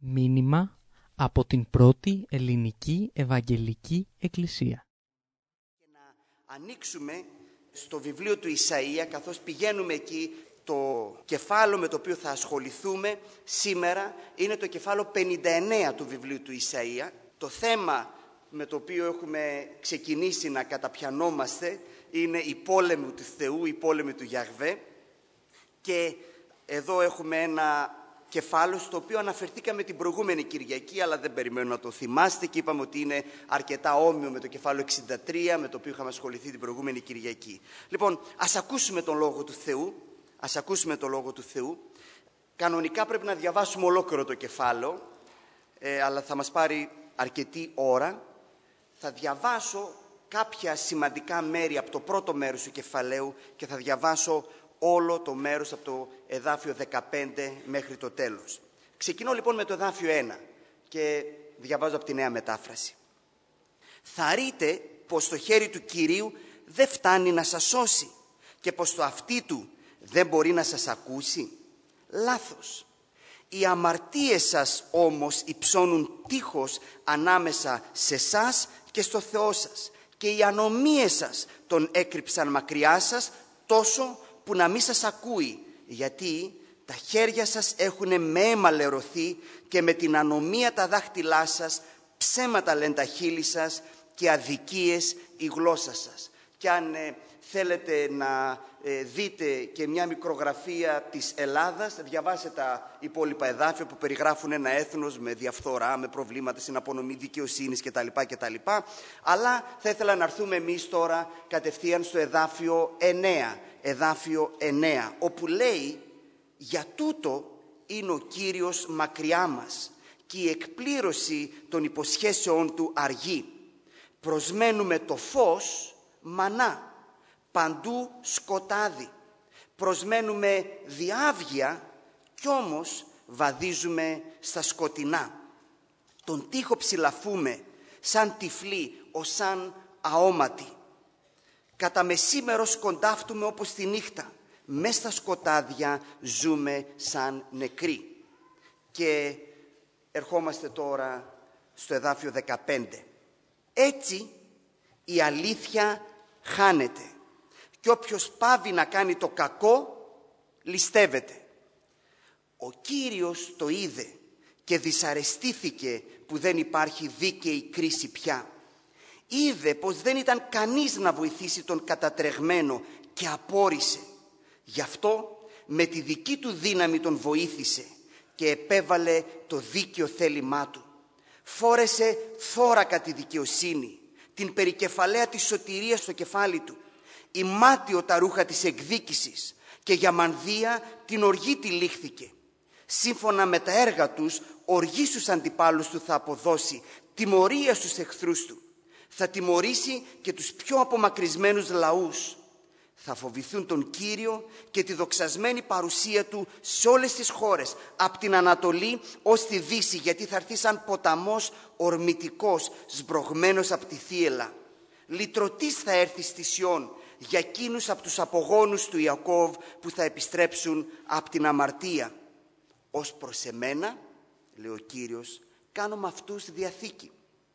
Μήνυμα από την πρώτη ελληνική Ευαγγελική Εκκλησία. Και να ανοίξουμε στο βιβλίο του Ισαΐα, καθώς πηγαίνουμε εκεί. Το κεφάλαιο με το οποίο θα ασχοληθούμε σήμερα είναι το κεφάλαιο 59 του βιβλίου του Ισαΐα. Το θέμα με το οποίο έχουμε ξεκινήσει να καταπιανόμαστε είναι οι πόλεμοι του Θεού, οι πόλεμοι του Γιαχβέ. Και εδώ έχουμε ένα κεφάλαιο στο οποίο αναφερθήκαμε την προηγούμενη Κυριακή, αλλά δεν περιμένω να το θυμάστε, και είπαμε ότι είναι αρκετά όμοιο με το κεφάλαιο 63 με το οποίο είχαμε ασχοληθεί την προηγούμενη Κυριακή. Λοιπόν, ας ακούσουμε τον Λόγο του Θεού. Ας ακούσουμε το Λόγο του Θεού. Κανονικά πρέπει να διαβάσουμε ολόκληρο το κεφάλαιο, αλλά θα μας πάρει αρκετή ώρα. Θα διαβάσω κάποια σημαντικά μέρη από το πρώτο μέρος του κεφαλαίου και θα διαβάσω όλο το μέρος από το εδάφιο 15 μέχρι το τέλος. Ξεκινώ λοιπόν με το εδάφιο 1 και διαβάζω από τη Νέα Μετάφραση. «Θα πως το χέρι του Κυρίου δεν φτάνει να σας σώσει και πως το αυτί του δεν μπορεί να σας ακούσει. Λάθος. Οι αμαρτίες σας όμως υψώνουν τείχος ανάμεσα σε εσάς και στο Θεό σας, και οι ανομίες σας τον έκρυψαν μακριά σας τόσο που να μην σας ακούει, γιατί τα χέρια σας έχουν με αίμα λερωθεί και με την ανομία τα δάχτυλά σας, ψέματα λένε τα χείλη σας και αδικίες η γλώσσα σας». Και αν θέλετε να δείτε και μια μικρογραφία της Ελλάδας, διαβάστε τα υπόλοιπα εδάφια που περιγράφουν ένα έθνος με διαφθορά, με προβλήματα στην απονομή δικαιοσύνης κτλ. Αλλά θα ήθελα να έρθουμε εμείς τώρα κατευθείαν στο εδάφιο 9. Εδάφιο 9, όπου λέει «Για τούτο είναι ο Κύριος μακριά μας και η εκπλήρωση των υποσχέσεών του αργή. Προσμένουμε το φως μανά, παντού σκοτάδι. Προσμένουμε διάβγεια κι όμως βαδίζουμε στα σκοτεινά. Τον τοίχο ψηλαφούμε σαν τυφλοί ως σαν αόματοι. Κατά μεσήμερο σκοντάφτουμε όπως τη νύχτα. Μες στα σκοτάδια ζούμε σαν νεκροί». Και ερχόμαστε τώρα στο εδάφιο 15. «Έτσι η αλήθεια χάνεται και όποιος πάβει να κάνει το κακό ληστεύεται. Ο Κύριος το είδε και δυσαρεστήθηκε που δεν υπάρχει δίκαιη κρίση πια. Είδε πως δεν ήταν κανείς να βοηθήσει τον κατατρεγμένο και απόρρισε. Γι' αυτό με τη δική του δύναμη τον βοήθησε και επέβαλε το δίκαιο θέλημά του. Φόρεσε θώρακα τη δικαιοσύνη, την περικεφαλαία της σωτηρίας στο κεφάλι του, ημάτιο τα ρούχα της εκδίκησης, και για μανδύα την οργή τυλίχθηκε. Σύμφωνα με τα έργα τους, οργή στους αντιπάλους του θα αποδώσει, τιμωρία στους εχθρούς του. Θα τιμωρήσει και τους πιο απομακρυσμένους λαούς. Θα φοβηθούν τον Κύριο και τη δοξασμένη παρουσία του σε όλες τις χώρες, από την Ανατολή ως τη Δύση, γιατί θα έρθει σαν ποταμός ορμητικός, σμπρωγμένος από τη θύελλα. Λυτρωτής θα έρθει στη Σιών για εκείνους από τους απογόνους του Ιακώβ που θα επιστρέψουν από την αμαρτία. Ως προς εμένα, λέει ο Κύριος, κάνω με αυτούς διαθήκη.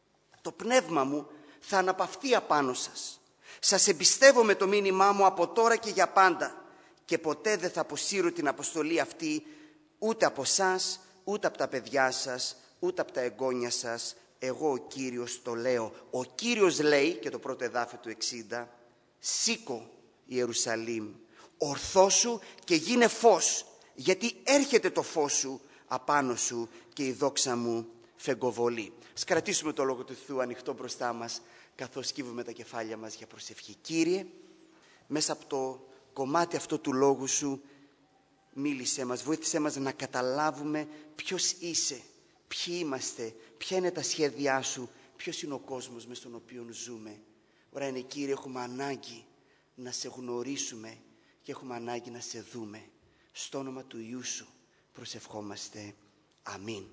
Το πνεύμα μου θα αναπαυθεί απάνω σας. Σας εμπιστεύομαι το μήνυμά μου από τώρα και για πάντα, και ποτέ δεν θα αποσύρω την αποστολή αυτή ούτε από σας, ούτε από τα παιδιά σας, ούτε από τα εγγόνια σας. Εγώ ο Κύριος το λέω». Ο Κύριος λέει, και το πρώτο εδάφιο του 60, «Σήκω Ιερουσαλήμ, ορθώσου και γίνε φως, γιατί έρχεται το φως σου απάνω σου και η δόξα μου φεγκοβολεί». Ας κρατήσουμε το Λόγο του Θεού ανοιχτό μπροστά μας καθώς σκύβουμε τα κεφάλια μας για προσευχή. Κύριε, μέσα από το κομμάτι αυτό του Λόγου σου μίλησέ μας, βοήθησέ μας να καταλάβουμε ποιος είσαι, ποιοι είμαστε, ποια είναι τα σχέδιά σου, ποιος είναι ο κόσμος μες στον οποίο ζούμε. Ωραία είναι, Κύριε, έχουμε ανάγκη να σε γνωρίσουμε και έχουμε ανάγκη να σε δούμε. Στο όνομα του Υιού σου προσευχόμαστε. Αμήν.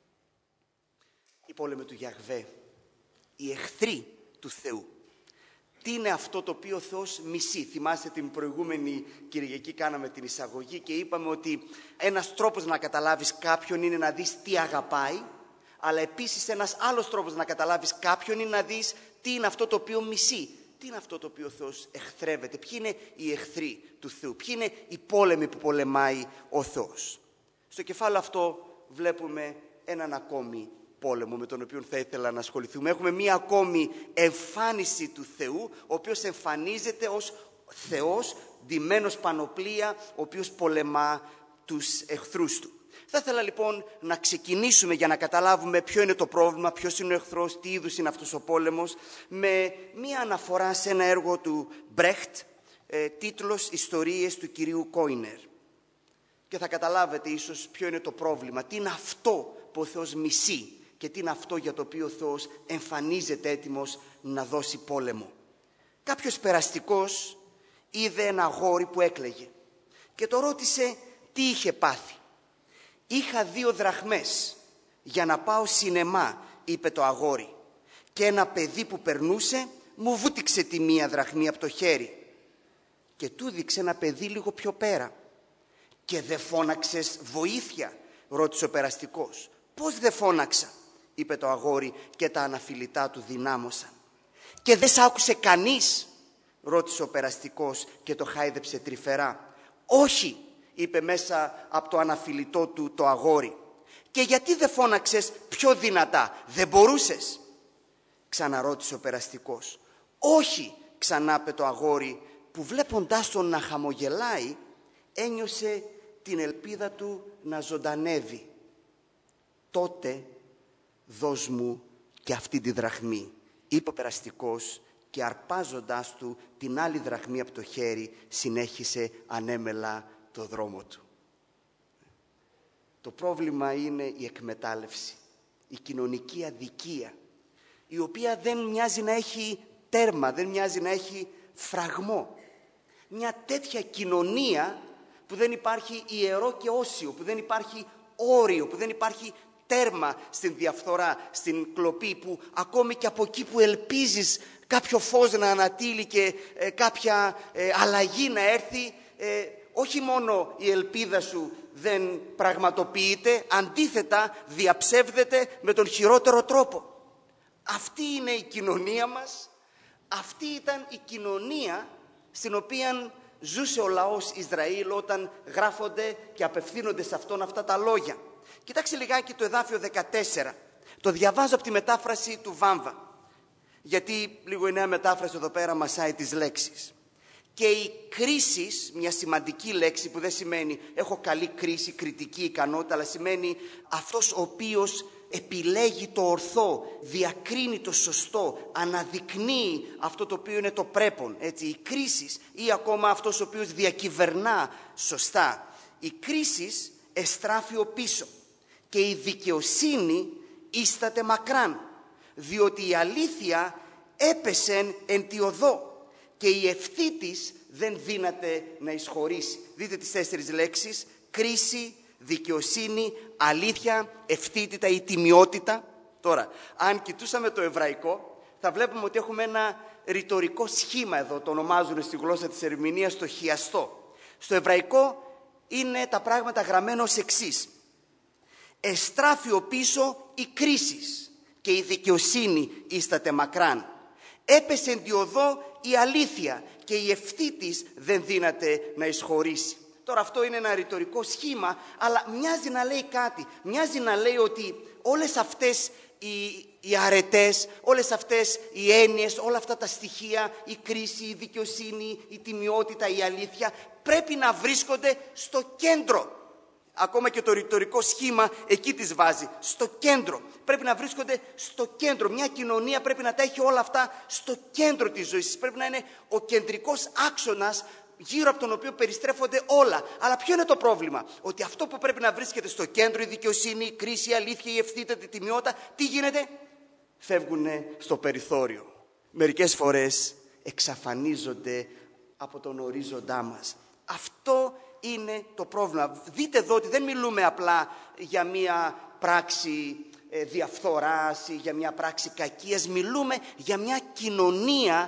Οι πόλεμοι του Γιαχβέ, οι εχθροί του Θεού. Τι είναι αυτό το οποίο ο Θεός μισεί? Θυμάστε την προηγούμενη Κυριακή κάναμε την εισαγωγή και είπαμε ότι ένας τρόπος να καταλάβεις κάποιον είναι να δεις τι αγαπάει, αλλά επίσης ένας άλλος τρόπος να καταλάβεις κάποιον είναι να δεις τι είναι αυτό το οποίο μισεί. Τι είναι αυτό το οποίο ο Θεός εχθρεύεται? Ποιοι είναι οι εχθροί του Θεού? Ποιοι είναι οι πόλεμοι που πολεμάει ο Θεός? Στο κεφάλαιο αυτό βλέπουμε έναν ακόμη πόλεμο με τον οποίο θα ήθελα να ασχοληθούμε. Έχουμε μία ακόμη εμφάνιση του Θεού, ο οποίος εμφανίζεται ως Θεός ντυμένος πανοπλία, ο οποίος πολεμά τους εχθρούς του. Θα ήθελα λοιπόν να ξεκινήσουμε για να καταλάβουμε ποιο είναι το πρόβλημα, ποιος είναι ο εχθρός, τι είδους είναι αυτός ο πόλεμος, με μία αναφορά σε ένα έργο του Μπρέχτ, τίτλος «Ιστορίες του κυρίου Κόινερ». Και θα καταλάβετε ίσως ποιο είναι το πρόβλημα, τι είναι αυτό που ο Θεός μισεί και τι είναι αυτό για το οποίο ο Θεός εμφανίζεται έτοιμος να δώσει πόλεμο. Κάποιος περαστικός είδε ένα αγόρι που έκλαιγε και το ρώτησε τι είχε πάθει. «Είχα 2 δραχμές για να πάω σινεμά», είπε το αγόρι, «και ένα παιδί που περνούσε μου βούτυξε τη 1 δραχμή από το χέρι». Και του δείξε ένα παιδί λίγο πιο πέρα. «Και δεν φώναξες βοήθεια?» ρώτησε ο περαστικός. «Πώς δεν φώναξα?» είπε το αγόρι και τα αναφιλητά του δυνάμωσαν. «Και δεν σ' άκουσε κανείς?» ρώτησε ο περαστικός και το χάιδεψε τρυφερά. «Όχι», είπε μέσα από το αναφιλητό του το αγόρι. «Και γιατί δεν φώναξες πιο δυνατά? Δεν μπορούσες?» ξαναρώτησε ο περαστικός. «Όχι», ξανά είπε το αγόρι, που βλέποντάς τον να χαμογελάει ένιωσε την ελπίδα του να ζωντανεύει. «Τότε δώσ' μου και αυτή τη δραχμή», είπε ο περαστικός και αρπάζοντάς του την άλλη δραχμή από το χέρι συνέχισε ανέμελα το δρόμο του. Το πρόβλημα είναι η εκμετάλλευση, η κοινωνική αδικία, η οποία δεν μοιάζει να έχει τέρμα, δεν μοιάζει να έχει φραγμό. Μια τέτοια κοινωνία που δεν υπάρχει ιερό και όσιο, που δεν υπάρχει όριο, που δεν υπάρχει τέρμα στην διαφθορά, στην κλοπή, που ακόμη και από εκεί που ελπίζεις κάποιο φως να ανατείλει και κάποια αλλαγή να έρθει, όχι μόνο η ελπίδα σου δεν πραγματοποιείται, αντίθετα διαψεύδεται με τον χειρότερο τρόπο. Αυτή είναι η κοινωνία μας, αυτή ήταν η κοινωνία στην οποία ζούσε ο λαός Ισραήλ όταν γράφονται και απευθύνονται σε αυτόν αυτά τα λόγια. Κοιτάξτε λιγάκι το εδάφιο 14. Το διαβάζω από τη μετάφραση του Βάμβα, γιατί λίγο η νέα μετάφραση εδώ πέρα μασάει τις λέξεις. Και η κρίση, μια σημαντική λέξη που δεν σημαίνει έχω καλή κρίση, κριτική ικανότητα, αλλά σημαίνει αυτός ο οποίος επιλέγει το ορθό, διακρίνει το σωστό, αναδεικνύει αυτό το οποίο είναι το πρέπον, έτσι, η κρίση, ή ακόμα αυτός ο οποίος διακυβερνά σωστά. Η κρίση εστράφει ο πίσω και η δικαιοσύνη ίσταται μακράν, διότι η αλήθεια έπεσεν εν τη οδό και η ευθύ της δεν δύναται να εισχωρήσει. Δείτε τις 4 λέξεις: κρίση, δικαιοσύνη, αλήθεια, ευθύτητα ή τιμιότητα. Τώρα, αν κοιτούσαμε το εβραϊκό, θα βλέπουμε ότι έχουμε ένα ρητορικό σχήμα εδώ, το ονομάζουν στη γλώσσα της ερμηνείας το χιαστό. Στο εβραϊκό είναι τα πράγματα γραμμένα ως εξής: εστράφει ο πίσω η κρίση και η δικαιοσύνη ίσταται μακράν. Έπεσε εν τη οδό η αλήθεια και η ευθύ της δεν δύναται να εισχωρήσει. Τώρα αυτό είναι ένα ρητορικό σχήμα, αλλά μοιάζει να λέει κάτι. Μοιάζει να λέει ότι όλες αυτές οι αρετές, όλες αυτές οι έννοιες, όλα αυτά τα στοιχεία, η κρίση, η δικαιοσύνη, η τιμιότητα, η αλήθεια, πρέπει να βρίσκονται στο κέντρο. Ακόμα και το ρητορικό σχήμα εκεί τις βάζει, στο κέντρο. Πρέπει να βρίσκονται στο κέντρο. Μια κοινωνία πρέπει να τα έχει όλα αυτά στο κέντρο της ζωής. Πρέπει να είναι ο κεντρικός άξονας γύρω από τον οποίο περιστρέφονται όλα. Αλλά ποιο είναι το πρόβλημα? Ότι αυτό που πρέπει να βρίσκεται στο κέντρο, η δικαιοσύνη, η κρίση, η αλήθεια, η ευθύτητα, η τιμιότητα, τι γίνεται? Φεύγουν στο περιθώριο. Μερικές φορές εξαφανίζονται από τον ορίζοντά μας. Αυτό είναι το πρόβλημα. Δείτε εδώ ότι δεν μιλούμε απλά για μια πράξη διαφθοράς ή για μια πράξη κακίας. Μιλούμε για μια κοινωνία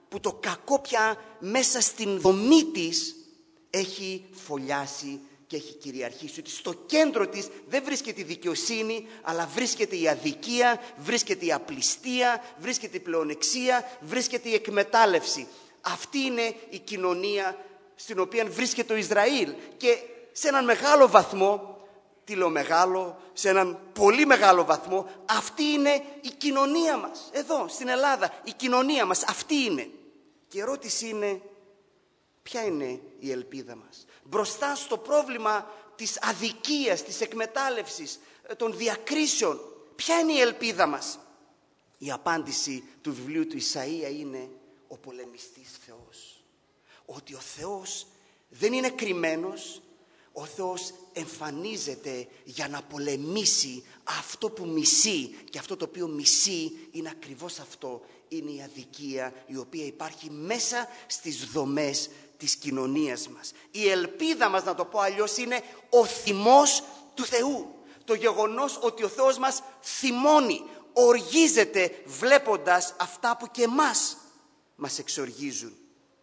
που το κακό πια μέσα στην δομή της έχει φωλιάσει και έχει κυριαρχήσει. Ότι στο κέντρο της δεν βρίσκεται η δικαιοσύνη, αλλά βρίσκεται η αδικία, βρίσκεται η απληστία, βρίσκεται η πλεονεξία, βρίσκεται η εκμετάλλευση. Αυτή είναι η κοινωνία στην οποία βρίσκεται το Ισραήλ. Και σε έναν μεγάλο βαθμό, τι λέω μεγάλο, σε έναν πολύ μεγάλο βαθμό, αυτή είναι η κοινωνία μας. Εδώ στην Ελλάδα η κοινωνία μας αυτή είναι. Και η ερώτηση είναι, ποια είναι η ελπίδα μας μπροστά στο πρόβλημα της αδικίας, της εκμετάλλευσης, των διακρίσεων? Ποια είναι η ελπίδα μας? Η απάντηση του βιβλίου του Ισαΐα είναι ο πολεμιστής Θεός. Ότι ο Θεός δεν είναι κρυμμένος, ο Θεός εμφανίζεται για να πολεμήσει αυτό που μισεί, και αυτό το οποίο μισεί είναι ακριβώς αυτό, είναι η αδικία η οποία υπάρχει μέσα στις δομές της κοινωνίας μας. Η ελπίδα μας, να το πω αλλιώς, είναι ο θυμός του Θεού. Το γεγονός ότι ο Θεός μας θυμώνει, οργίζεται βλέποντας αυτά που και εμάς μας εξοργίζουν.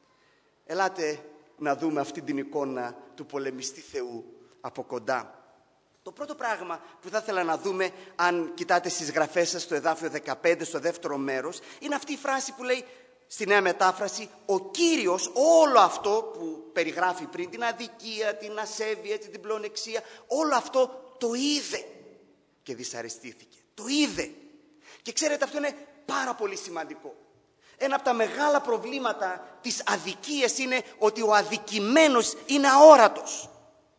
Ελάτε να δούμε αυτή την εικόνα του πολεμιστή Θεού από κοντά. Το πρώτο πράγμα που θα ήθελα να δούμε, αν κοιτάτε στις γραφές σας στο εδάφιο 15, στο δεύτερο μέρος, είναι αυτή η φράση που λέει στη Νέα Μετάφραση, ο Κύριος όλο αυτό που περιγράφει πριν, την αδικία, την ασέβεια, την πλεονεξία, όλο αυτό το είδε και δυσαρεστήθηκε. Το είδε. Και ξέρετε, αυτό είναι πάρα πολύ σημαντικό. Ένα από τα μεγάλα προβλήματα της αδικίας είναι ότι ο αδικημένος είναι αόρατος.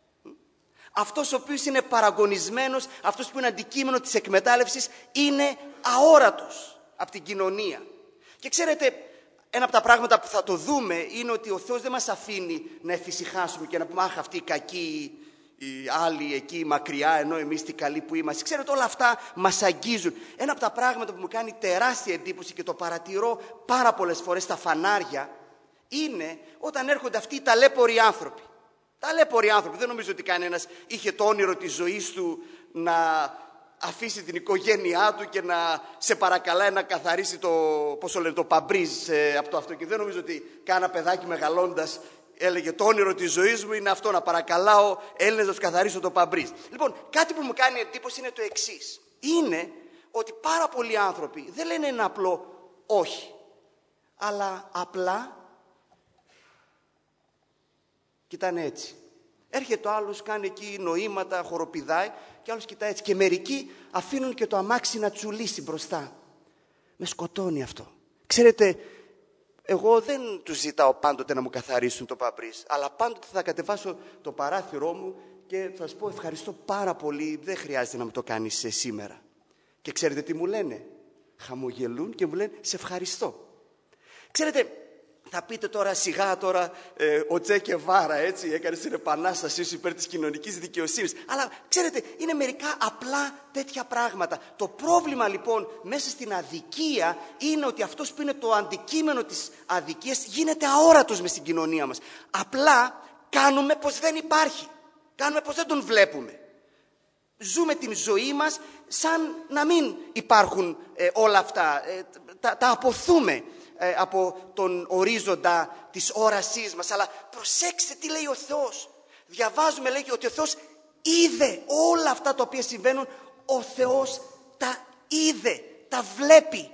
Αυτός ο οποίος είναι παραγωνισμένος, αυτός που είναι αντικείμενο της εκμετάλλευσης, είναι αόρατος από την κοινωνία. Και ξέρετε, ένα από τα πράγματα που θα το δούμε είναι ότι ο Θεός δεν μας αφήνει να εφησυχάσουμε και να πούμε «Αχ, αυτοί οι κακοί, οι άλλοι εκεί μακριά, ενώ εμείς τι καλοί που είμαστε». Ξέρετε, όλα αυτά μας αγγίζουν. Ένα από τα πράγματα που μου κάνει τεράστια εντύπωση και το παρατηρώ πάρα πολλές φορές στα φανάρια είναι όταν έρχονται αυτοί οι ταλέποροι άνθρωποι. Ταλέποροι άνθρωποι. Δεν νομίζω ότι κανένας είχε το όνειρο της ζωής του να αφήσει την οικογένειά του και να σε παρακαλάει να καθαρίσει το παμπρίζ από το αυτοκίνητο. Δεν νομίζω ότι κάνα παιδάκι μεγαλώντας έλεγε το όνειρο της ζωής μου είναι αυτό, να παρακαλάω Έλληνες να τους καθαρίσω το παμπρίζ. Λοιπόν, κάτι που μου κάνει εντύπωση είναι το εξής. Είναι ότι πάρα πολλοί άνθρωποι δεν λένε ένα απλό όχι, αλλά απλά κοιτάνε έτσι. Έρχεται ο άλλος, κάνει εκεί νοήματα, χοροπηδάει, και άλλος κοιτάει έτσι. Και μερικοί αφήνουν και το αμάξι να τσουλήσει μπροστά. Με σκοτώνει αυτό. Ξέρετε, εγώ δεν τους ζητάω πάντοτε να μου καθαρίσουν το παμπρίζ, αλλά πάντοτε θα κατεβάσω το παράθυρό μου και θα σας πω ευχαριστώ πάρα πολύ, δεν χρειάζεται να μου το κάνεις σήμερα. Και ξέρετε τι μου λένε? Χαμογελούν και μου λένε σε ευχαριστώ. Ξέρετε, θα πείτε τώρα σιγά τώρα ο Τσε Γκεβάρα έτσι έκανε την επανάστασή σου υπέρ της κοινωνικής δικαιοσύνης. Αλλά ξέρετε, είναι μερικά απλά τέτοια πράγματα. Το πρόβλημα λοιπόν μέσα στην αδικία είναι ότι αυτός που είναι το αντικείμενο της αδικίας γίνεται αόρατος μες στην κοινωνία μας. Απλά κάνουμε πως δεν υπάρχει. Κάνουμε πως δεν τον βλέπουμε. Ζούμε την ζωή μας σαν να μην υπάρχουν όλα αυτά. Τα αποθούμε από τον ορίζοντα της όρασής μας. Αλλά προσέξτε τι λέει ο Θεός. Διαβάζουμε, λέει ότι ο Θεός είδε όλα αυτά τα οποία συμβαίνουν. Ο Θεός τα είδε, τα βλέπει.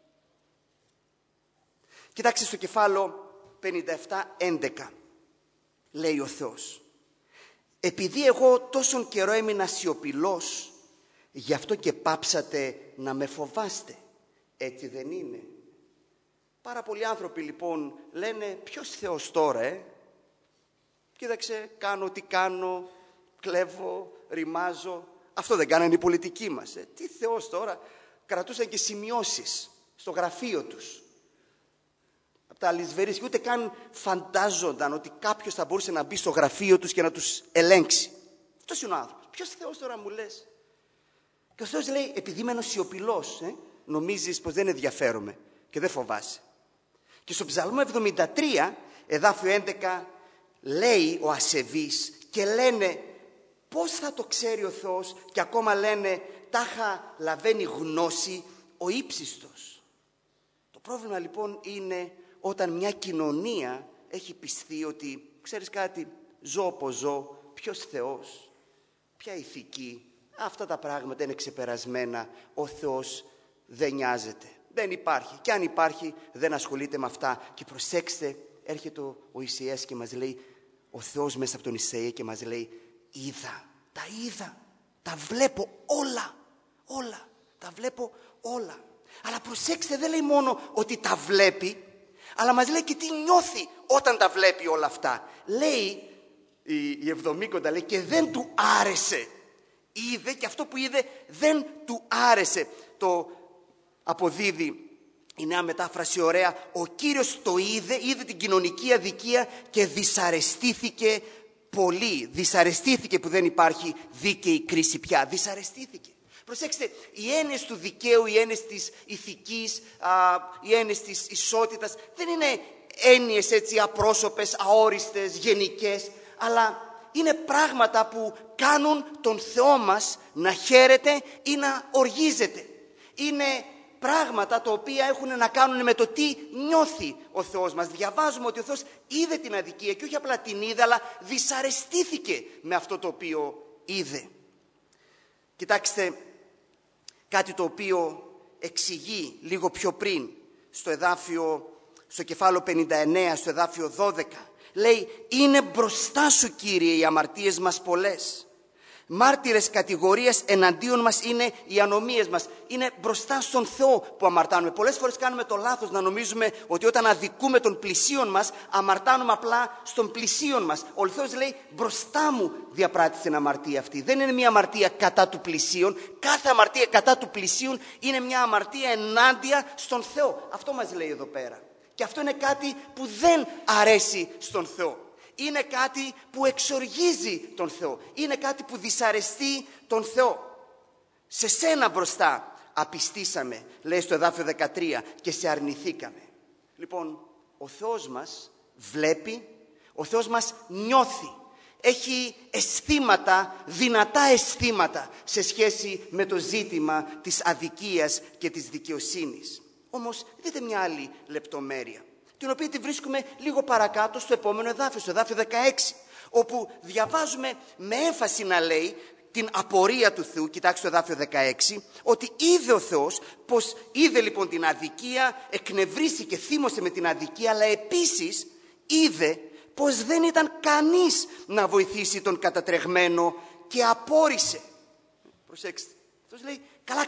Κοιτάξτε στο κεφάλαιο 57:11 λέει ο Θεός, επειδή εγώ τόσον καιρό έμεινα σιωπηλός, γι' αυτό και πάψατε να με φοβάστε. Έτσι δεν είναι? Πάρα πολλοί άνθρωποι λοιπόν λένε ποιος Θεός τώρα κοίταξε, κάνω τι κάνω, κλέβω, ρημάζω. Αυτό δεν κάνανε οι πολιτικοί μας. Τι Θεός τώρα? Κρατούσαν και σημειώσεις στο γραφείο τους από τα αλυσβερίσια. Ούτε καν φαντάζονταν ότι κάποιος θα μπορούσε να μπει στο γραφείο τους και να τους ελέγξει. Αυτός είναι ο άνθρωπος. Ποιος Θεός τώρα μου λες? Και ο Θεός λέει, επειδή είμαι σιωπηλός, νομίζεις πως δεν ενδιαφέρομαι και δεν φοβάσαι. Και στο Ψαλμό 73, εδάφιο 11, λέει ο ασεβής και λένε πώς θα το ξέρει ο Θεός, και ακόμα λένε τάχα λαβαίνει γνώση ο ύψιστος. Το πρόβλημα λοιπόν είναι όταν μια κοινωνία έχει πιστεί ότι, ξέρεις κάτι, ζω όπως ζω, ποιος Θεός, ποια ηθική, αυτά τα πράγματα είναι ξεπερασμένα, ο Θεός δεν νοιάζεται, δεν υπάρχει. Και αν υπάρχει δεν ασχολείται με αυτά. Και προσέξτε, έρχεται ο Ισαΐας και μας λέει, ο Θεός μέσα από τον Ισαΐα και μας λέει, είδα, τα βλέπω όλα, τα βλέπω όλα. Αλλά προσέξτε, δεν λέει μόνο ότι τα βλέπει, αλλά μας λέει και τι νιώθει όταν τα βλέπει όλα αυτά. Λέει, η Εβδομήκοντα λέει, και δεν του άρεσε. Είδε και αυτό που είδε δεν του άρεσε. Το αποδίδει η Νέα Μετάφραση ωραία. Ο Κύριος το είδε την κοινωνική αδικία και δυσαρεστήθηκε πολύ. Δυσαρεστήθηκε που δεν υπάρχει δίκαιη κρίση πια. Δυσαρεστήθηκε. Προσέξτε, οι έννοιες του δικαίου, οι έννοιες της ηθικής, οι έννοιες της ισότητας δεν είναι έννοιες έτσι απρόσωπες, αόριστες, γενικές, αλλά είναι πράγματα που κάνουν τον Θεό μας να χαίρεται ή να οργίζεται. Είναι πράγματα τα οποία έχουν να κάνουν με το τι νιώθει ο Θεός μας. Διαβάζουμε ότι ο Θεός είδε την αδικία και όχι απλά την είδε, αλλά δυσαρεστήθηκε με αυτό το οποίο είδε. Κοιτάξτε, κάτι το οποίο εξηγεί λίγο πιο πριν στο κεφάλαιο 59, στο εδάφιο 12. Λέει, είναι μπροστά σου, Κύριε, οι αμαρτίες μας πολλές. Μάρτυρες κατηγορίας εναντίον μας είναι οι ανομίες μας. Είναι μπροστά στον Θεό που αμαρτάνουμε. Πολλές φορές κάνουμε το λάθος να νομίζουμε ότι όταν αδικούμε τον πλησίον μας, αμαρτάνουμε απλά στον πλησίον μας. Ο Θεός λέει, μπροστά μου διαπράττεις την αμαρτία αυτή. Δεν είναι μια αμαρτία κατά του πλησίον. Κάθε αμαρτία κατά του πλησίον είναι μια αμαρτία ενάντια στον Θεό. Αυτό μας λέει εδώ πέρα. Και αυτό είναι κάτι που δεν αρέσει στον Θεό. Είναι κάτι που εξοργίζει τον Θεό. Είναι κάτι που δυσαρεστεί τον Θεό. Σε σένα μπροστά απιστήσαμε, λέει στο εδάφιο 13, και σε αρνηθήκαμε. Λοιπόν, ο Θεός μας βλέπει, ο Θεός μας νιώθει. Έχει αισθήματα, δυνατά αισθήματα σε σχέση με το ζήτημα της αδικίας και της δικαιοσύνης. Όμως δείτε μια άλλη λεπτομέρεια, την οποία τη βρίσκουμε λίγο παρακάτω στο επόμενο εδάφιο, στο εδάφιο 16, όπου διαβάζουμε με έμφαση να λέει την απορία του Θεού. Κοιτάξτε το εδάφιο 16, ότι είδε ο Θεός, πως είδε λοιπόν την αδικία, εκνευρίστηκε, θύμωσε με την αδικία, αλλά επίσης είδε πως δεν ήταν κανείς να βοηθήσει τον κατατρεγμένο και απόρρισε. Προσέξτε, αυτός λέει, καλά,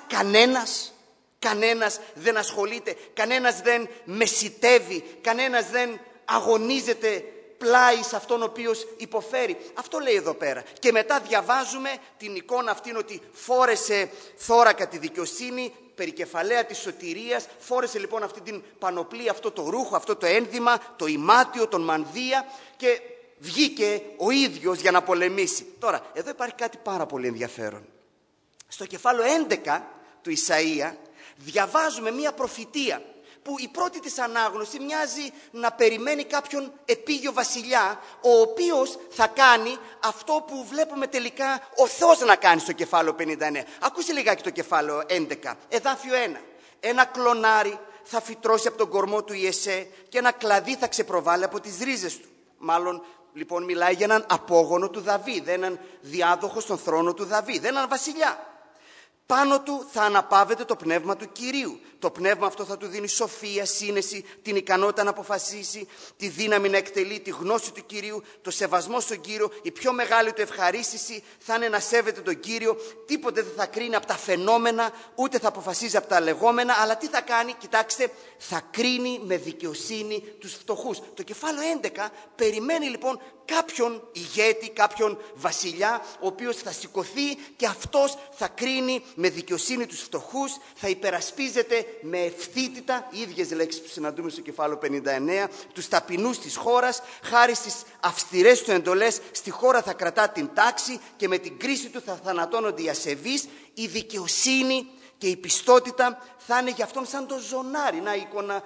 κανένας δεν ασχολείται, κανένας δεν μεσιτεύει, κανένας δεν αγωνίζεται πλάι σε αυτόν ο οποίος υποφέρει. Αυτό λέει εδώ πέρα. Και μετά διαβάζουμε την εικόνα αυτήν ότι φόρεσε θώρακα τη δικαιοσύνη, περικεφαλαία της σωτηρίας, φόρεσε λοιπόν αυτή την πανοπλία, αυτό το ρούχο, αυτό το ένδυμα, το ημάτιο, τον μανδύα, και βγήκε ο ίδιος για να πολεμήσει. Τώρα, εδώ υπάρχει κάτι πάρα πολύ ενδιαφέρον. Στο κεφάλαιο 11 του Ισαΐα διαβάζουμε μία προφητεία που η πρώτη της ανάγνωση μοιάζει να περιμένει κάποιον επίγειο βασιλιά, ο οποίος θα κάνει αυτό που βλέπουμε τελικά ο Θεός να κάνει στο κεφάλαιο 59. Ακούστε λιγάκι το κεφάλαιο 11, εδάφιο 1. Ένα κλονάρι θα φυτρώσει από τον κορμό του Ιεσέ και ένα κλαδί θα ξεπροβάλλει από τις ρίζες του. Μάλλον λοιπόν μιλάει για έναν απόγονο του Δαβίδ, έναν διάδοχο στον θρόνο του Δαβίδ, έναν βασιλιά. Πάνω του θα αναπαύεται το πνεύμα του Κυρίου. Το πνεύμα αυτό θα του δίνει σοφία, σύνεση, την ικανότητα να αποφασίσει, τη δύναμη να εκτελεί, τη γνώση του Κυρίου, το σεβασμό στον Κύριο. Η πιο μεγάλη του ευχαρίστηση θα είναι να σέβεται τον Κύριο. Τίποτε δεν θα κρίνει από τα φαινόμενα, ούτε θα αποφασίζει από τα λεγόμενα. Αλλά τι θα κάνει, κοιτάξτε, θα κρίνει με δικαιοσύνη τους φτωχούς. Το κεφάλαιο 11 περιμένει λοιπόν κάποιον ηγέτη, κάποιον βασιλιά, ο οποίος θα σηκωθεί και αυτός θα κρίνει με δικαιοσύνη τους φτωχούς, θα υπερασπίζεται με ευθύτητα, οι ίδιες λέξεις που συναντούμε στο κεφάλαιο 59, τους ταπεινούς της χώρας, χάρη στις αυστηρές του εντολές, στη χώρα θα κρατά την τάξη και με την κρίση του θα θανατώνονται οι ασεβείς. Η δικαιοσύνη και η πιστότητα θα είναι για αυτόν σαν το ζωνάρι, να η εικόνα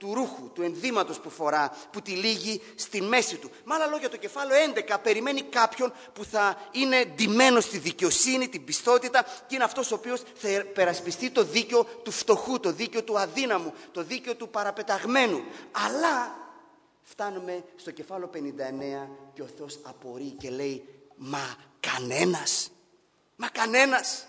του ρούχου, του ενδύματος που φορά, που τυλίγει στη μέση του. Με άλλα λόγια, το κεφάλαιο 11 περιμένει κάποιον που θα είναι ντυμένος στη δικαιοσύνη, την πιστότητα, και είναι αυτός ο οποίος θα περασπιστεί το δίκαιο του φτωχού, το δίκαιο του αδύναμου, το δίκαιο του παραπεταγμένου. Αλλά φτάνουμε στο κεφάλαιο 59 και ο Θεός απορεί και λέει: μα κανένας.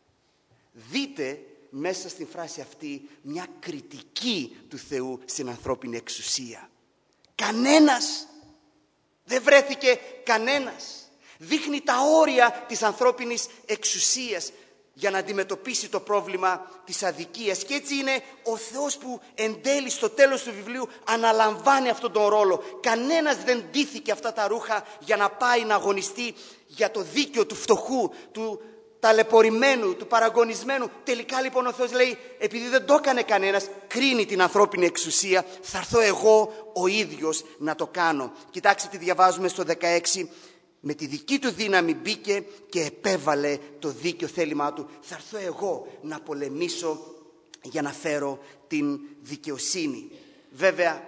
Δείτε μέσα στην φράση αυτή μια κριτική του Θεού στην ανθρώπινη εξουσία. Κανένας. Δεν βρέθηκε κανένας. Δείχνει τα όρια της ανθρώπινης εξουσίας για να αντιμετωπίσει το πρόβλημα της αδικίας. Και έτσι είναι ο Θεός που εν τέλει στο τέλος του βιβλίου αναλαμβάνει αυτόν τον ρόλο. Κανένας δεν ντύθηκε αυτά τα ρούχα για να πάει να αγωνιστεί για το δίκαιο του φτωχού, του ταλαιπωρημένου, του παραγωνισμένου. Τελικά λοιπόν ο Θεός λέει: επειδή δεν το έκανε κανένας, κρίνει την ανθρώπινη εξουσία, θα έρθω εγώ ο ίδιος να το κάνω. Κοιτάξτε τι διαβάζουμε στο 16. Με τη δική του δύναμη μπήκε και επέβαλε το δίκαιο θέλημά του. Θα έρθω εγώ να πολεμήσω για να φέρω την δικαιοσύνη. Βέβαια,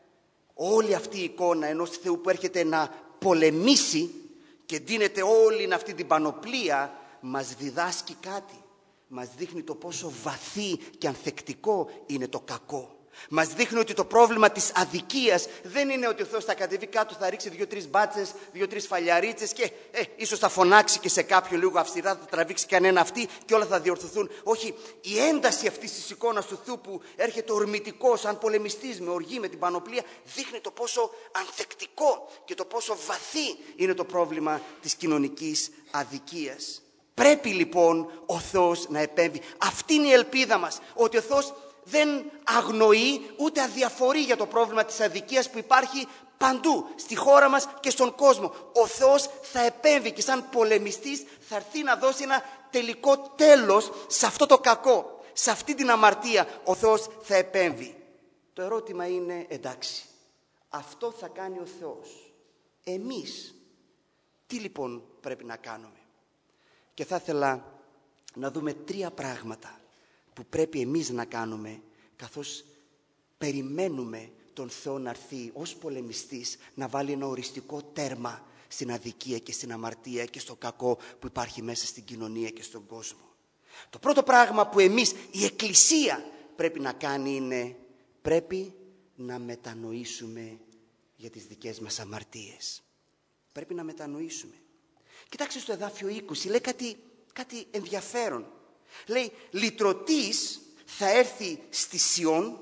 όλη αυτή η εικόνα ενός Θεού που έρχεται να πολεμήσει και ντύνεται όλη αυτή την πανοπλία, μας διδάσκει κάτι. Μας δείχνει το πόσο βαθύ και ανθεκτικό είναι το κακό. Μας δείχνει ότι το πρόβλημα της αδικίας δεν είναι ότι ο Θεός θα κατεβεί κάτω, θα ρίξει 2-3 μπάτσες, 2-3 φαλιαρίτσες και ίσως θα φωνάξει και σε κάποιον λίγο αυστηρά, θα τραβήξει κανένα αυτή και όλα θα διορθωθούν. Όχι, η ένταση αυτής της εικόνας του Θεού που έρχεται ορμητικός, σαν πολεμιστής με οργή, με την πανοπλία, δείχνει το πόσο ανθεκτικό και το πόσο βαθύ είναι το πρόβλημα της κοινωνικής αδικίας. Πρέπει λοιπόν ο Θεός να επέμβει. Αυτή είναι η ελπίδα μας, ότι ο Θεός δεν αγνοεί ούτε αδιαφορεί για το πρόβλημα της αδικίας που υπάρχει παντού, στη χώρα μας και στον κόσμο. Ο Θεός θα επέμβει και σαν πολεμιστής θα έρθει να δώσει ένα τελικό τέλος σε αυτό το κακό, σε αυτή την αμαρτία. Ο Θεός θα επέμβει. Το ερώτημα είναι, εντάξει, αυτό θα κάνει ο Θεός. Εμείς τι λοιπόν πρέπει να κάνουμε? Και θα ήθελα να δούμε 3 πράγματα που πρέπει εμείς να κάνουμε καθώς περιμένουμε τον Θεό να έρθει ως πολεμιστής να βάλει ένα οριστικό τέρμα στην αδικία και στην αμαρτία και στο κακό που υπάρχει μέσα στην κοινωνία και στον κόσμο. Το πρώτο πράγμα που εμείς, η Εκκλησία, πρέπει να κάνει είναι πρέπει να μετανοήσουμε για τις δικές μας αμαρτίες. Πρέπει να μετανοήσουμε. Κοιτάξτε στο εδάφιο 20, λέει κάτι ενδιαφέρον. Λέει, λυτρωτής θα έρθει στη Σιών,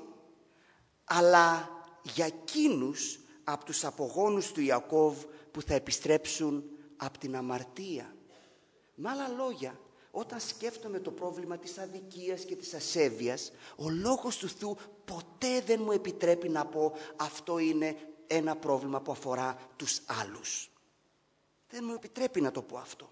αλλά για εκείνους από τους απογόνους του Ιακώβ που θα επιστρέψουν από την αμαρτία. Με άλλα λόγια, όταν σκέφτομαι το πρόβλημα της αδικίας και της ασέβειας, ο λόγος του Θεού ποτέ δεν μου επιτρέπει να πω αυτό είναι ένα πρόβλημα που αφορά τους άλλους. Δεν μου επιτρέπει να το πω αυτό.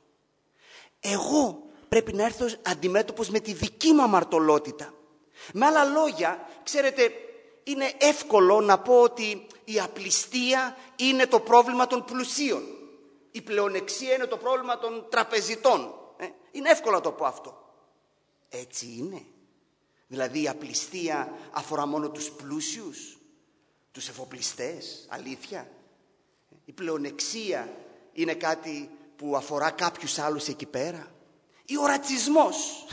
Εγώ πρέπει να έρθω αντιμέτωπος με τη δική μου αμαρτωλότητα. Με άλλα λόγια, ξέρετε, είναι εύκολο να πω ότι η απληστία είναι το πρόβλημα των πλουσίων. Η πλεονεξία είναι το πρόβλημα των τραπεζιτών. Είναι εύκολο να το πω αυτό. Έτσι είναι? Δηλαδή η απληστία αφορά μόνο τους πλούσιους, τους εφοπλιστές, αλήθεια? Η πλεονεξία είναι κάτι που αφορά κάποιους άλλους εκεί πέρα? Ή ο ρατσισμός?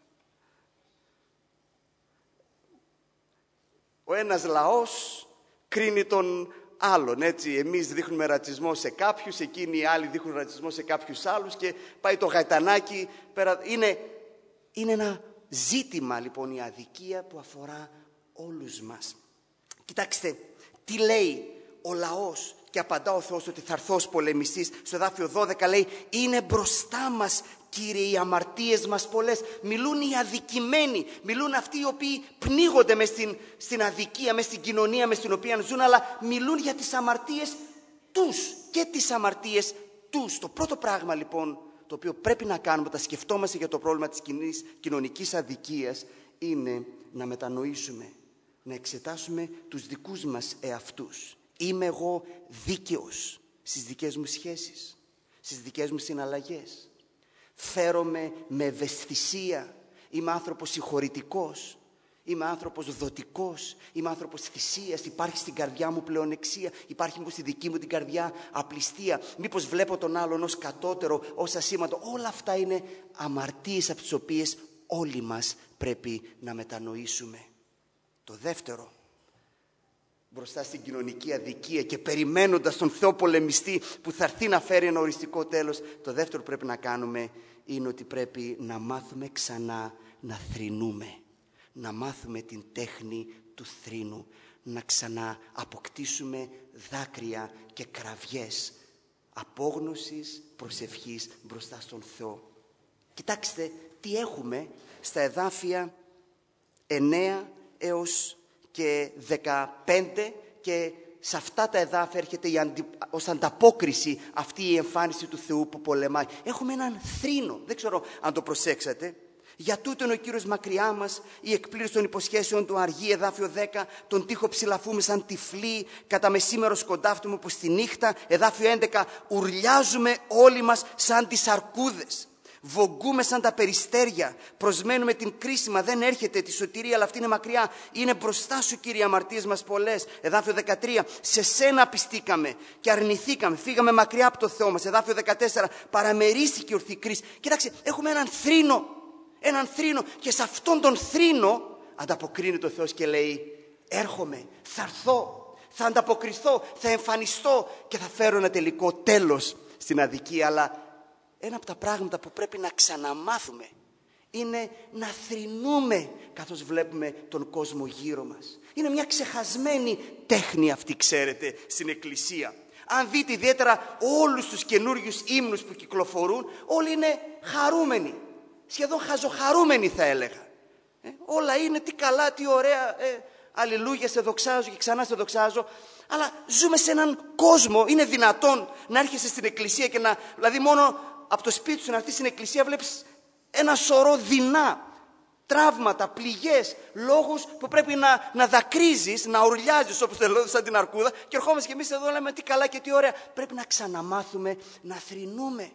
Ο ένας λαός κρίνει τον άλλον, έτσι. Εμείς δείχνουμε ρατσισμό σε κάποιους, εκείνοι οι άλλοι δείχνουν ρατσισμό σε κάποιους άλλους και πάει το γαϊτανάκι πέρα. Είναι ένα ζήτημα λοιπόν η αδικία που αφορά όλους μας. Κοιτάξτε τι λέει ο λαός και απαντά ο Θεός ότι θα έρθω ως πολεμιστής. Στο εδάφιο 12 λέει, είναι μπροστά μας Κύριε οι αμαρτίες μας πολλές. Μιλούν οι αδικημένοι, μιλούν αυτοί οι οποίοι πνίγονται μες στην αδικία, μες στην κοινωνία μες στην οποία ζουν, αλλά μιλούν για τις αμαρτίες τους και τις αμαρτίες τους. Το πρώτο πράγμα λοιπόν το οποίο πρέπει να κάνουμε όταν σκεφτόμαστε για το πρόβλημα της κοινωνικής αδικίας είναι να μετανοήσουμε, να εξετάσουμε τους δικούς μας εαυτούς. Είμαι εγώ δίκαιος στις δικές μου σχέσεις, στις δικές μου συναλλαγές? Φέρομαι με ευαισθησία? Είμαι άνθρωπος συγχωρητικός? Είμαι άνθρωπος δοτικός, είμαι άνθρωπος θυσίας, υπάρχει στην καρδιά μου πλεονεξία, υπάρχει μήπως στη δική μου την καρδιά απληστία, μήπως βλέπω τον άλλον ως κατώτερο, ως ασήμαντο. Όλα αυτά είναι αμαρτίες από τις οποίες όλοι μας πρέπει να μετανοήσουμε. Το δεύτερο, μπροστά στην κοινωνική αδικία και περιμένοντας τον Θεό πολεμιστή που θα έρθει να φέρει ένα οριστικό τέλος, το δεύτερο που πρέπει να κάνουμε είναι ότι πρέπει να μάθουμε ξανά να θρηνούμε. Να μάθουμε την τέχνη του θρήνου, να ξανά αποκτήσουμε δάκρυα και κραυγές απόγνωσης, προσευχής μπροστά στον Θεό. Κοιτάξτε τι έχουμε στα εδάφια 9 έως και 15 και σε αυτά τα εδάφια έρχεται ως ανταπόκριση αυτή η εμφάνιση του Θεού που πολεμάει. Έχουμε έναν θρήνο, δεν ξέρω αν το προσέξατε. Για τούτον ο Κύριος μακριά μας, η εκπλήρωση των υποσχέσεων του αργεί, εδάφιο 10, τον τοίχο ψηλαφούμε σαν τυφλοί, κατά μεσήμερο σκοντάφτουμε που στη νύχτα, εδάφιο 11, ουρλιάζουμε όλοι μας σαν τις αρκούδες, βογκούμε σαν τα περιστέρια, προσμένουμε την κρίση, μα δεν έρχεται τη σωτηρία, αλλά αυτή είναι μακριά, είναι μπροστά σου Κύριε, αμαρτίες μας πολλές, εδάφιο 13, σε σένα πιστήκαμε και αρνηθήκαμε, φύγαμε μακριά από το Θεό μας, εδάφιο 14, παραμερίστηκε η ορθή κρίση. Κοιτάξτε, έχουμε έναν θρήνο και σε αυτόν τον θρήνο ανταποκρίνεται ο Θεός και λέει έρχομαι, θα έρθω, θα ανταποκριθώ, θα εμφανιστώ και θα φέρω ένα τελικό τέλος στην αδικία. Αλλά ένα από τα πράγματα που πρέπει να ξαναμάθουμε είναι να θρηνούμε καθώς βλέπουμε τον κόσμο γύρω μας. Είναι μια ξεχασμένη τέχνη αυτή, ξέρετε, στην Εκκλησία. Αν δείτε ιδιαίτερα όλους τους καινούριους ύμνους που κυκλοφορούν, όλοι είναι χαρούμενοι. Σχεδόν χαζοχαρούμενοι θα έλεγα. Όλα είναι τι καλά, τι ωραία, αλληλούια, σε δοξάζω και ξανά σε δοξάζω. Αλλά ζούμε σε έναν κόσμο, είναι δυνατόν να έρχεσαι στην εκκλησία και δηλαδή μόνο από το σπίτι σου να έρθεις στην εκκλησία βλέπεις ένα σωρό δεινά, τραύματα, πληγές, λόγους που πρέπει να δακρύζεις, να ουρλιάζεις όπως το λέω σαν την αρκούδα και ερχόμαστε και εμείς εδώ λέμε τι καλά και τι ωραία. Πρέπει να ξαναμάθουμε να θρηνούμε.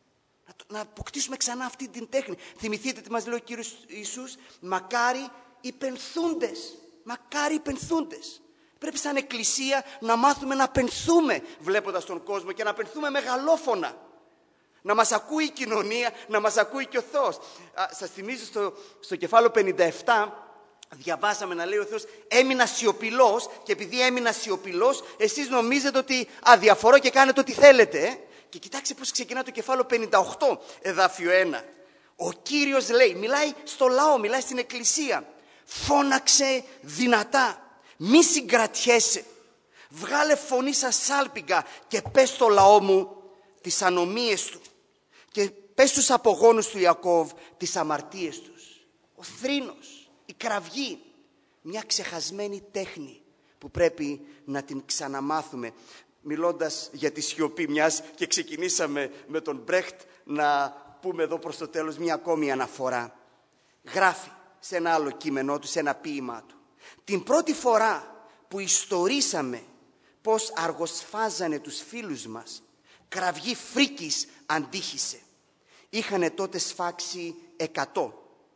Να αποκτήσουμε ξανά αυτή την τέχνη. Θυμηθείτε τι μας λέει ο Κύριος Ιησούς, μακάρι οι πενθούντες. Μακάρι οι πενθούντες. Πρέπει σαν εκκλησία να μάθουμε να πενθούμε βλέποντας τον κόσμο και να πενθούμε μεγαλόφωνα. Να μας ακούει η κοινωνία, να μας ακούει και ο Θεός. Σας θυμίζω στο κεφάλαιο 57 διαβάσαμε να λέει ο Θεός έμεινα σιωπηλός και επειδή έμεινα σιωπηλός εσείς νομίζετε ότι αδιαφορώ και κάνετε ό,τι θέλετε. Και κοιτάξτε πώς ξεκινά το κεφάλαιο 58, εδάφιο 1. Ο Κύριος λέει, μιλάει στο λαό, μιλάει στην εκκλησία. Φώναξε δυνατά, μη συγκρατιέσαι. Βγάλε φωνή σαν σάλπιγγα και πες στο λαό μου τις ανομίες του. Και πες στους απογόνους του Ιακώβ τις αμαρτίες τους. Ο θρήνος, η κραυγή, μια ξεχασμένη τέχνη που πρέπει να την ξαναμάθουμε. Μιλώντας για τη σιωπή μιας και ξεκινήσαμε με τον Μπρέχτ να πούμε εδώ προς το τέλος μια ακόμη αναφορά. Γράφει σε ένα άλλο κείμενό του, σε ένα ποίημά του. Την πρώτη φορά που ιστορίσαμε πως αργοσφάζανε τους φίλους μας, κραυγή φρίκης αντίχησε. Είχανε τότε σφάξει 100.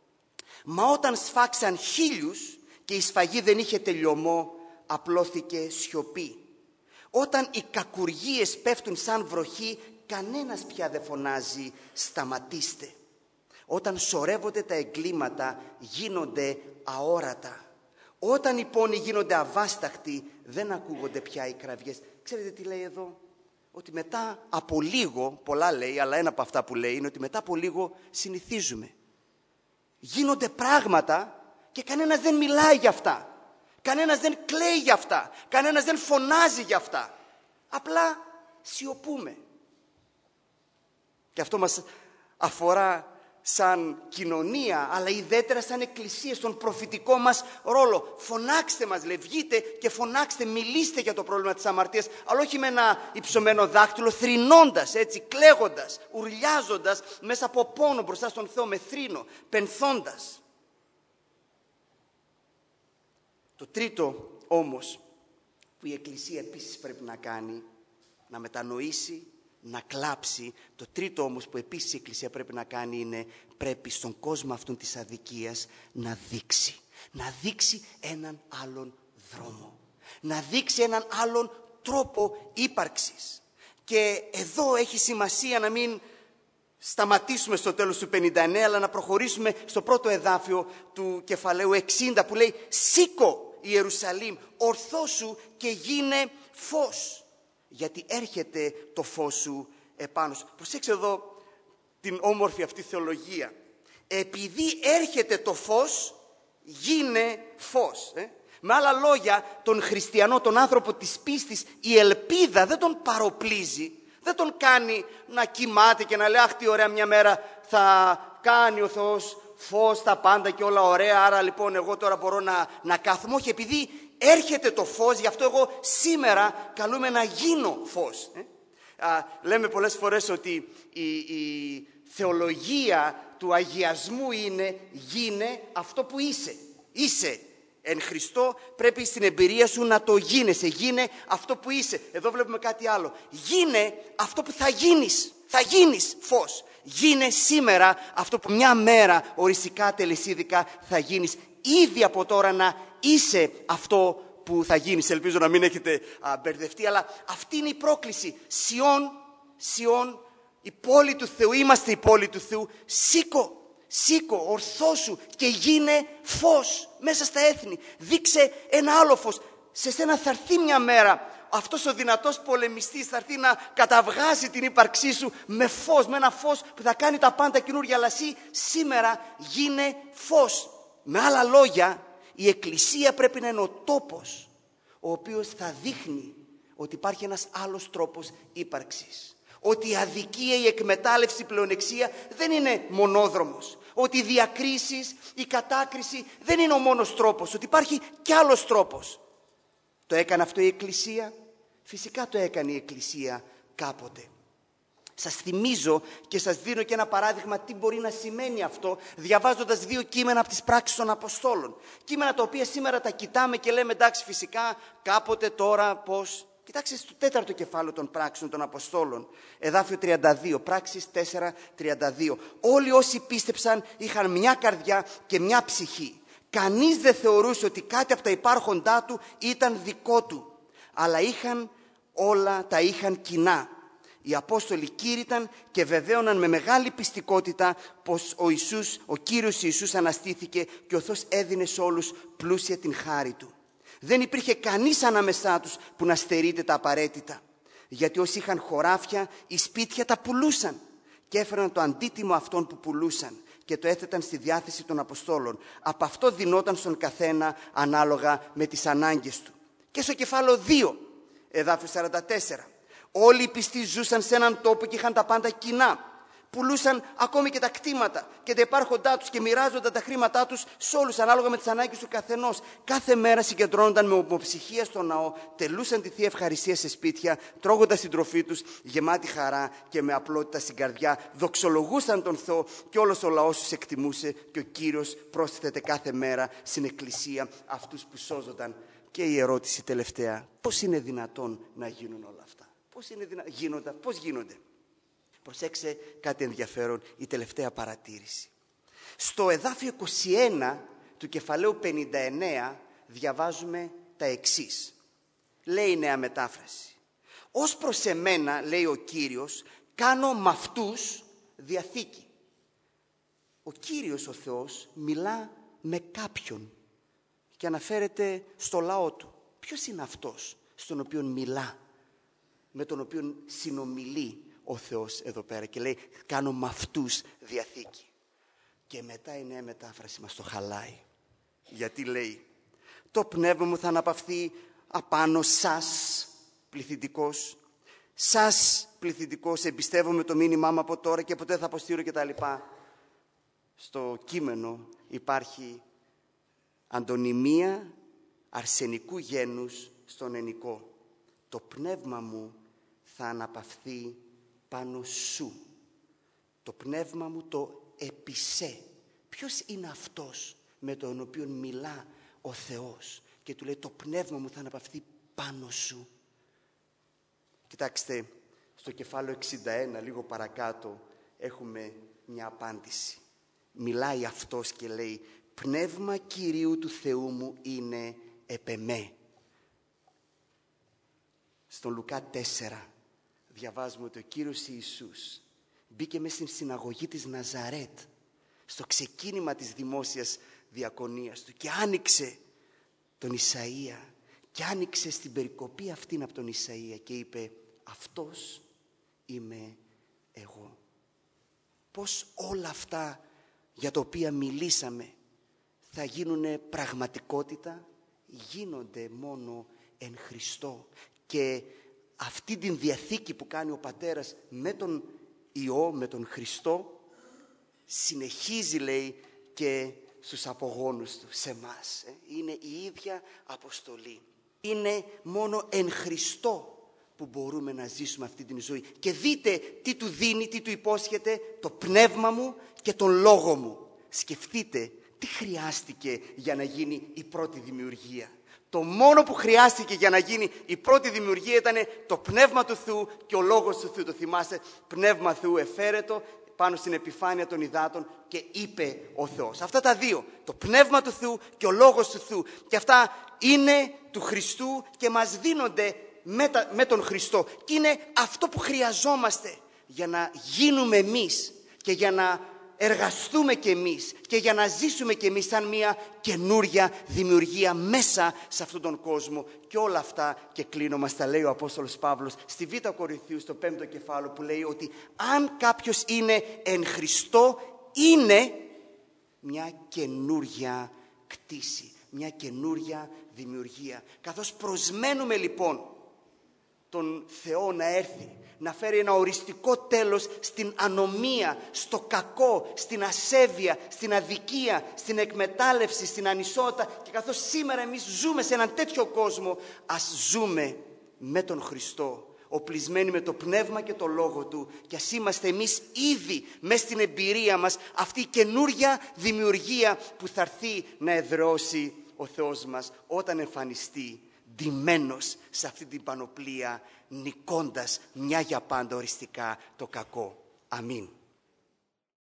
Μα όταν σφάξαν 1000 και η σφαγή δεν είχε τελειωμό, απλώθηκε σιωπή. Όταν οι κακουργίες πέφτουν σαν βροχή, κανένας πια δεν φωνάζει «σταματήστε». Όταν σωρεύονται τα εγκλήματα, γίνονται αόρατα. Όταν οι πόνοι γίνονται αβάσταχτοι, δεν ακούγονται πια οι κραυγές. Ξέρετε τι λέει εδώ? Ότι μετά από λίγο, πολλά λέει, αλλά ένα από αυτά που λέει είναι ότι μετά από λίγο συνηθίζουμε. Γίνονται πράγματα και κανένας δεν μιλάει για αυτά. Κανένας δεν κλαίει για αυτά. Κανένας δεν φωνάζει για αυτά. Απλά σιωπούμε. Και αυτό μας αφορά σαν κοινωνία, αλλά ιδιαίτερα σαν εκκλησία, στον προφητικό μας ρόλο. Φωνάξτε μας, λέει, βγείτε και φωνάξτε, μιλήστε για το πρόβλημα της αμαρτίας, αλλά όχι με ένα υψωμένο δάχτυλο, θρηνώντας, έτσι, κλαίγοντας, ουρλιάζοντας μέσα από πόνο μπροστά στον Θεό, με θρήνο, πενθώντας. Το τρίτο όμως που η Εκκλησία επίσης πρέπει να κάνει, να μετανοήσει, να κλάψει. Το τρίτο όμως που επίσης η Εκκλησία πρέπει να κάνει είναι πρέπει στον κόσμο αυτόν της αδικίας να δείξει. Να δείξει έναν άλλον δρόμο. Να δείξει έναν άλλον τρόπο ύπαρξης. Και εδώ έχει σημασία να μην σταματήσουμε στο τέλος του 59, αλλά να προχωρήσουμε στο πρώτο εδάφιο του κεφαλαίου 60 που λέει «Σήκω Ιερουσαλήμ, ορθώσου και γίνε φως, γιατί έρχεται το φως σου επάνω σου». Προσέξτε εδώ την όμορφη αυτή θεολογία. Επειδή έρχεται το φως, γίνε φως. Με άλλα λόγια, τον χριστιανό, τον άνθρωπο της πίστης, η ελπίδα δεν τον παροπλίζει, δεν τον κάνει να κοιμάται και να λέει «Αχ, τι ωραία, μια μέρα θα κάνει ο Θεός φως τα πάντα και όλα ωραία, άρα λοιπόν εγώ τώρα μπορώ να κάθομαι». Όχι, επειδή έρχεται το φως, γι' αυτό εγώ σήμερα καλούμε να γίνω φως. Λέμε πολλές φορές ότι η θεολογία του αγιασμού είναι «γίνε αυτό που είσαι». Είσαι εν Χριστώ, πρέπει στην εμπειρία σου να το γίνεσαι. Γίνε αυτό που είσαι. Εδώ βλέπουμε κάτι άλλο. Γίνε αυτό που θα γίνεις. Θα γίνεις φως. Γίνε σήμερα αυτό που μια μέρα οριστικά, τελεσίδικα θα γίνεις. Ήδη από τώρα να είσαι αυτό που θα γίνεις. Ελπίζω να μην έχετε μπερδευτεί, αλλά αυτή είναι η πρόκληση. Σιών, η πόλη του Θεού, είμαστε η πόλη του Θεού. Σήκω, ορθώσου και γίνε φως μέσα στα έθνη. Δείξε ένα άλλο φως. Σε σένα θα έρθει μια μέρα αυτός ο δυνατός πολεμιστής, θα έρθει να καταβγάσει την ύπαρξή σου με φως, με ένα φως που θα κάνει τα πάντα καινούργια. Αλλά εσύ σήμερα γίνε φως. Με άλλα λόγια, η Εκκλησία πρέπει να είναι ο τόπος ο οποίος θα δείχνει ότι υπάρχει ένας άλλος τρόπος ύπαρξης. Ότι η αδικία, η εκμετάλλευση, η πλεονεξία δεν είναι μονόδρομος. Ότι οι διακρίσεις, η κατάκριση δεν είναι ο μόνος τρόπος. Ότι υπάρχει κι άλλος τρόπος. Το έκανε αυτό η Εκκλησία? Φυσικά το έκανε η Εκκλησία κάποτε. Σας θυμίζω και σας δίνω και ένα παράδειγμα τι μπορεί να σημαίνει αυτό, διαβάζοντας δύο κείμενα από τις πράξεις των Αποστόλων. Κείμενα τα οποία σήμερα τα κοιτάμε και λέμε εντάξει, φυσικά κάποτε, τώρα πώς. Κοιτάξτε στο 4ο κεφάλαιο των πράξεων των Αποστόλων, εδάφιο 32, πράξεις 4:32. Όλοι όσοι πίστεψαν είχαν μια καρδιά και μια ψυχή. Κανείς δεν θεωρούσε ότι κάτι από τα υπάρχοντά του ήταν δικό του, αλλά όλα τα είχαν κοινά. Οι Απόστολοι κήρυταν και βεβαίωναν με μεγάλη πιστικότητα πως ο Κύριος Ιησούς αναστήθηκε και ο Θεός έδινε σε όλους πλούσια την χάρη Του. Δεν υπήρχε κανείς ανάμεσά τους που να στερείται τα απαραίτητα. Γιατί όσοι είχαν χωράφια ή σπίτια τα πουλούσαν και έφεραν το αντίτιμο αυτών που πουλούσαν και το έθεταν στη διάθεση των Αποστόλων. Από αυτό δινόταν στον καθένα ανάλογα με τις ανάγκες του. Και στο κεφάλαιο 2, εδάφιο 44. Όλοι οι πιστοί ζούσαν σε έναν τόπο και είχαν τα πάντα κοινά. Πουλούσαν ακόμη και τα κτήματα και τα υπάρχοντά τους και μοιράζονταν τα χρήματά τους σε όλους ανάλογα με τις ανάγκες του καθενός. Κάθε μέρα συγκεντρώνονταν με ομοψυχία στο ναό, τελούσαν τη Θεία Ευχαριστία σε σπίτια, τρώγοντας την τροφή τους γεμάτη χαρά και με απλότητα στην καρδιά. Δοξολογούσαν τον Θεό και όλος ο λαός τους εκτιμούσε και ο Κύριος πρόσθετε κάθε μέρα στην Εκκλησία αυτούς που σώζονταν. Και η ερώτηση τελευταία, πώς είναι δυνατόν να γίνουν όλα αυτά? Πώς γίνονται? Προσέξτε κάτι ενδιαφέρον, η τελευταία παρατήρηση. Στο εδάφιο 21 του κεφαλαίου 59 διαβάζουμε τα εξής. Λέει η Νέα Μετάφραση. Ως προς εμένα, λέει ο Κύριος, κάνω μ' αυτούς διαθήκη. Ο Κύριος ο Θεός μιλά με κάποιον και αναφέρεται στο λαό του. Ποιος είναι αυτός στον οποίο μιλά, με τον οποίο συνομιλεί ο Θεός εδώ πέρα και λέει κάνω με αυτούς διαθήκη? Και μετά η Νέα Μετάφραση μας το χαλάει, γιατί λέει το πνεύμα μου θα αναπαυθεί απάνω σας, πληθυντικός, σας πληθυντικός, εμπιστεύομαι το μήνυμά μου από τώρα και ποτέ θα αποστείλω και τα λοιπά. Στο κείμενο υπάρχει αντωνυμία αρσενικού γένους στον ενικό. Το πνεύμα μου θα αναπαυθεί πάνω σου. Το πνεύμα μου το επισέ. Ποιος είναι αυτός με τον οποίο μιλά ο Θεός και του λέει το πνεύμα μου θα αναπαυθεί πάνω σου? Κοιτάξτε, στο κεφάλαιο 61, λίγο παρακάτω, έχουμε μια απάντηση. Μιλάει αυτός και λέει πνεύμα Κυρίου του Θεού μου είναι επ' εμέ. Στον Λουκά 4 διαβάζουμε ότι ο Κύριος Ιησούς μπήκε μέσα στην συναγωγή της Ναζαρέτ στο ξεκίνημα της δημόσιας διακονίας του και άνοιξε τον Ισαΐα και άνοιξε στην περικοπή αυτήν από τον Ισαΐα και είπε, αυτός είμαι εγώ. Πώς όλα αυτά για τα οποία μιλήσαμε θα γίνουν πραγματικότητα? Γίνονται μόνο εν Χριστώ. Και αυτή την διαθήκη που κάνει ο Πατέρας με τον Υιό, με τον Χριστό, συνεχίζει, λέει, και στους απογόνους του, σε εμάς. Είναι η ίδια αποστολή. Είναι μόνο εν Χριστώ που μπορούμε να ζήσουμε αυτή την ζωή. Και δείτε τι του δίνει, τι του υπόσχεται, το πνεύμα μου και τον λόγο μου. Σκεφτείτε τι χρειάστηκε για να γίνει η πρώτη δημιουργία. Το μόνο που χρειάστηκε για να γίνει η πρώτη δημιουργία ήταν το πνεύμα του Θεού και ο λόγος του Θεού. Το θυμάστε, πνεύμα Θεού εφαίρετο πάνω στην επιφάνεια των υδάτων και είπε ο Θεός. Αυτά τα δύο, το πνεύμα του Θεού και ο λόγος του Θεού. Και αυτά είναι του Χριστού και μας δίνονται με τον Χριστό. Και είναι αυτό που χρειαζόμαστε για να γίνουμε εμείς και για να εργαστούμε κι εμείς και για να ζήσουμε κι εμείς σαν μια καινούρια δημιουργία μέσα σε αυτόν τον κόσμο. Και όλα αυτά, και κλείνω, μας τα λέει ο Απόστολος Παύλος στη Β' Κορινθίου στο 5ο κεφάλαιο, που λέει ότι αν κάποιος είναι εν Χριστώ, είναι μια καινούρια κτήση, μια καινούρια δημιουργία. Καθώς προσμένουμε λοιπόν τον Θεό να έρθει, να φέρει ένα οριστικό τέλος στην ανομία, στο κακό, στην ασέβεια, στην αδικία, στην εκμετάλλευση, στην ανισότητα, και καθώς σήμερα εμείς ζούμε σε έναν τέτοιο κόσμο, ας ζούμε με τον Χριστό, οπλισμένοι με το πνεύμα και το λόγο του, και ας είμαστε εμείς ήδη μες στην εμπειρία μας αυτή η καινούρια δημιουργία που θα έρθει να εδραιώσει ο Θεός μας όταν εμφανιστεί ντυμένος σε αυτή την πανοπλία, νικώντας μια για πάντα οριστικά το κακό. Αμήν.